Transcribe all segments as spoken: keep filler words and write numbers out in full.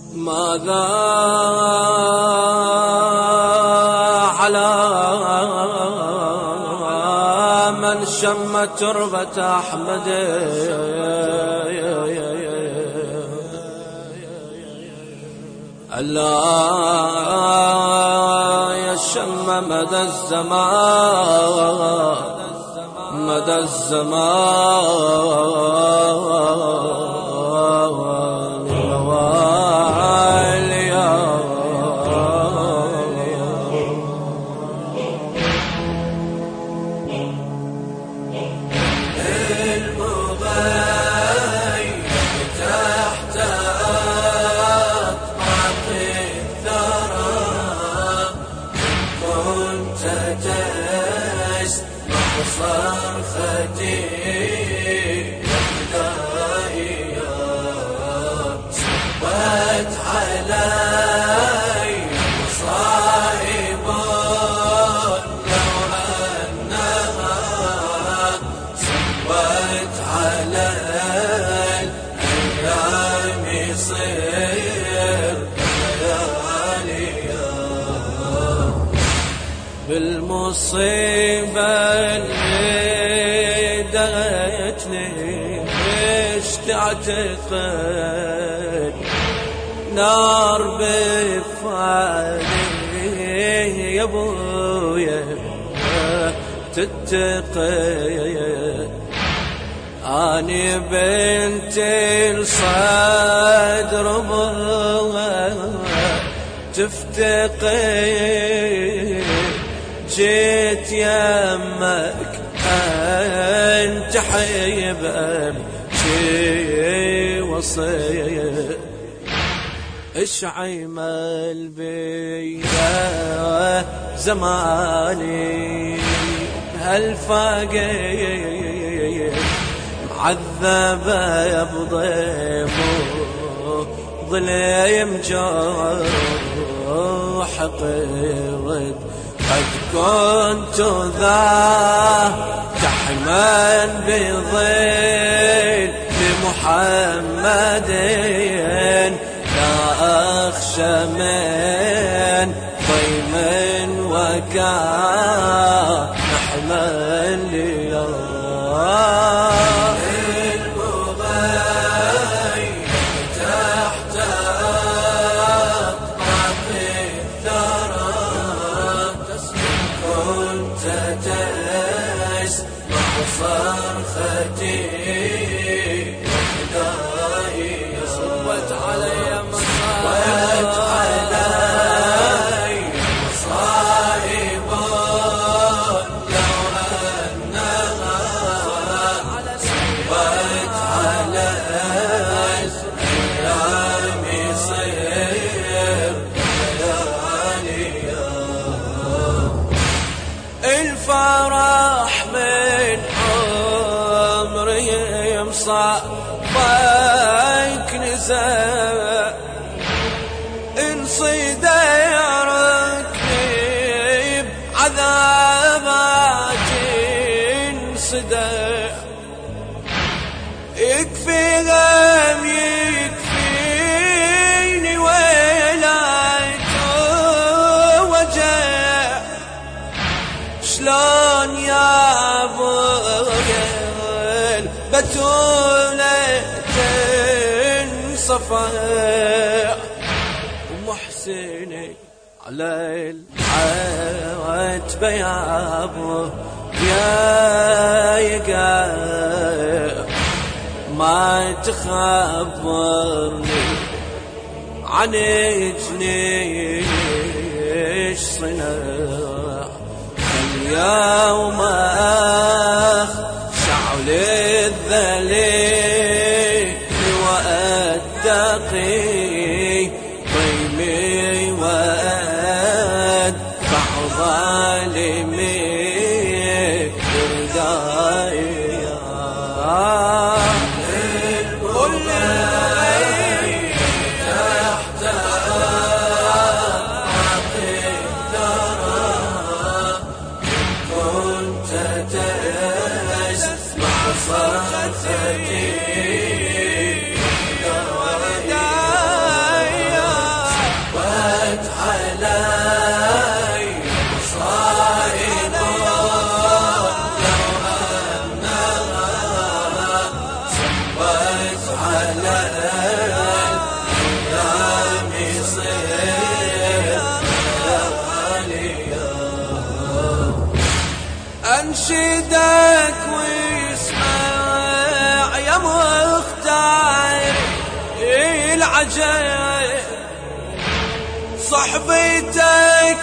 ماذا على من شم تربة أحمد ألا يشم مدى الزمان مدى الزمان صرختي بداية صبت علي مصائب لو أنها صبت علي الأيام يصير لياليا بالمصيبة تعتقد نار بفعلي يا ابويا تتقد اني بنت الصدر ابوها تفتقد جيت يمك انت حيب شي وصي اشعمل بيا زماني هالفقير معذبة بضيمه ظليم جروح قرد قد كنت ذا تحمل بظل محمد لا أخشى من ضيم وكان نحمل لي صرختي بداية صبت علي صبت علي مصائب لو أنها صبت علي الأيام يصير لياليا الفرح من صابك نزا انصداركني بعذابات انصدار يكفي غم يكفيني ويلات وجع شلون يا ابويا بتولة صفاء ومحسني على العتبة يا ابو يا يقا ما تخبرني عن جنيش صنع اليوم اخشع للذليل واتقي ضيمي وادفع ظالمي ردايا صرختي على الأيام يصير أنشدك واسمع يا مختار العجائب، صحبتك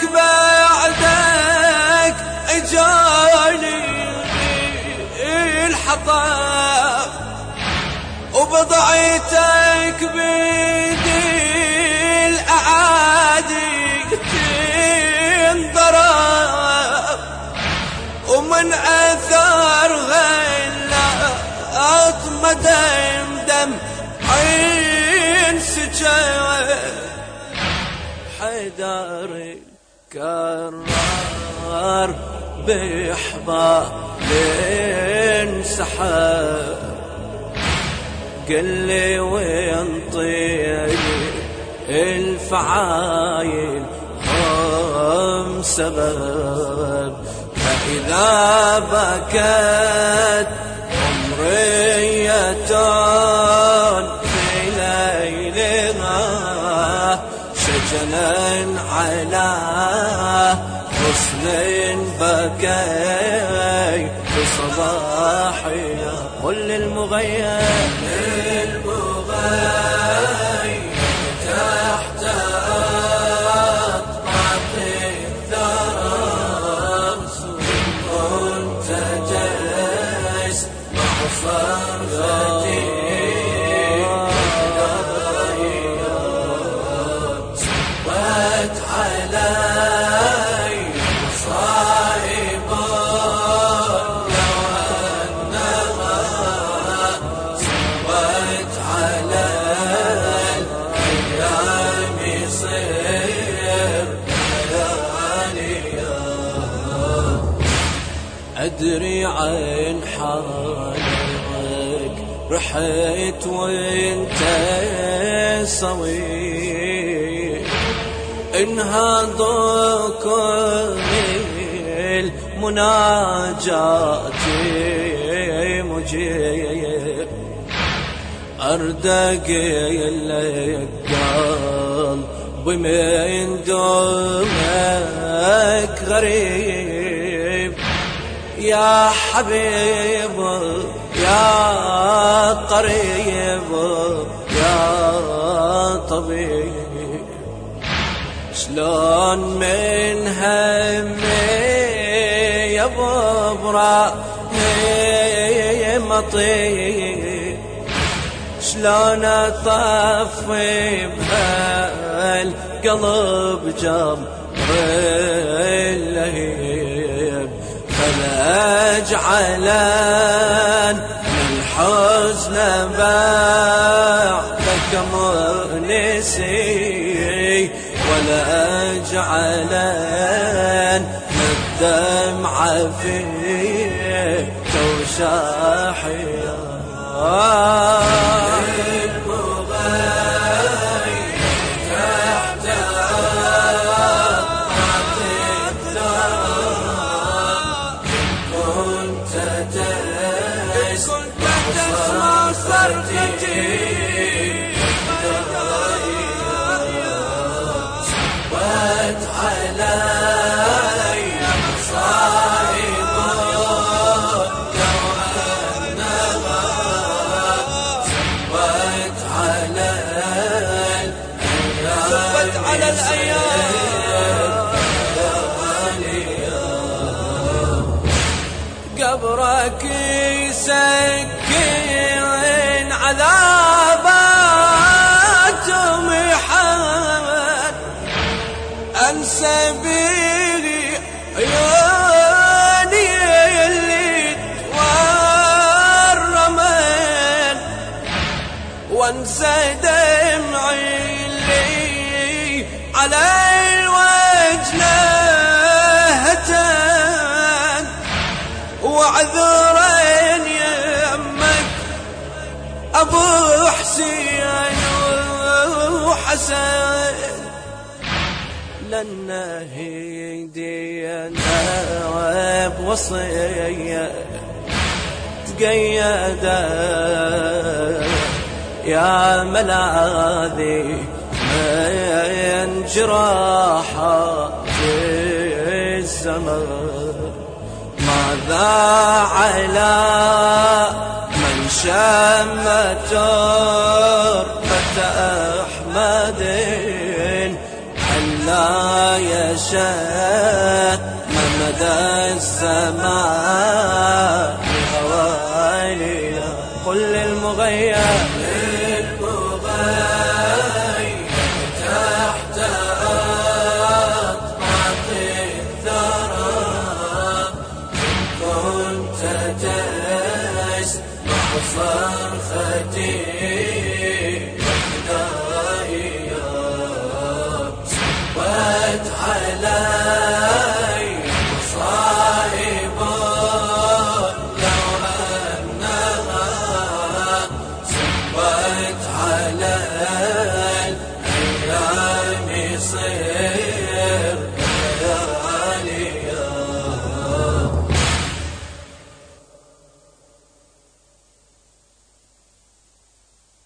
بعدك اجاني الحطام، وبضعتك بيدي الاعادي تنضرب، ومن اثار غلا اطمد دم عين سجاد، حيدر كرار بإحضان انسحب، قل لي وين طيب الفعايل هم سبب، فإذا بكت أمرية في ليلها شجنا على حسن بكي في صباحها، قل للمغيب للمغيب تحت أطباق الثرى، كنت جالس مع صرختي أدري عن حالك رحت وانت صوي، انهضكم المناجات مجيب، أردق لك قلبي من دمك غريب، يا حبيب يا قريب يا طبيب، شلون من همي يا ببرا مطيب، شلون اطفي بهالقلب جمر اللهيب، فلا اجعلن الحزن بعدك مؤنسي، ولا اجعلن الدمع فيك توشاحيا، قبرك يسكن عذابات محمد، أنسى به عيوني اللي تورمن، وانسى دمعي اللي على الوجه هتن، وعذرين يمك أبو حسين وحسن، لأن هيدينا بوصية تقيدا يا ملاذي من جراحات الزمن. ماذا على من شم تربة أحمد ألا يشاء من مدى الزمان هوالي. قل للمغيب